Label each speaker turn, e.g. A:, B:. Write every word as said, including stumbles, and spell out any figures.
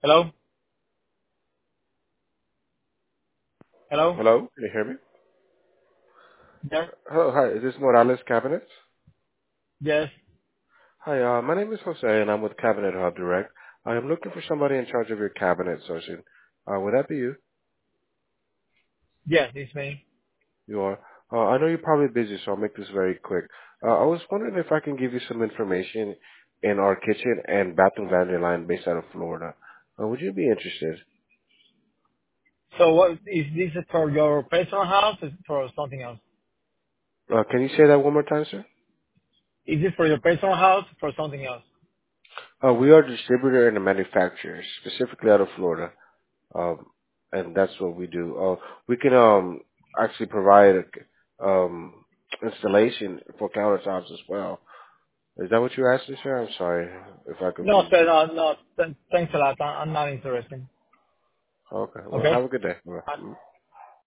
A: Hello? Hello?
B: Hello, can you hear me?
A: There?
B: Hello, hi. Is this Morales Cabinets?
A: Yes.
B: Hi, uh, my name is Jose, and I'm with Cabinet Hub Direct. I am looking for somebody in charge of your cabinet sourcing. Uh, would that be you?
A: Yes, it's me.
B: You are. Uh, I know you're probably busy, so I'll make this very quick. Uh, I was wondering if I can give you some information in our kitchen and bathroom vanity line based out of Florida. Uh, would you be interested?
A: So what, is this for your personal house or for something else?
B: Uh, can you say that one more time, sir?
A: Is this for your personal house or for something else?
B: Uh, we are a distributor and a manufacturer, specifically out of Florida. Um, and that's what we do. Uh, we can um actually provide a, um installation for countertops as well. Is that what you're asking, sir? I'm sorry if I
A: No,
B: confused
A: sir,
B: you.
A: no, no. Th- thanks a lot. I- I'm not interested.
B: Okay. Well,
A: Okay?
B: have a good day.
A: Uh,
B: Bye.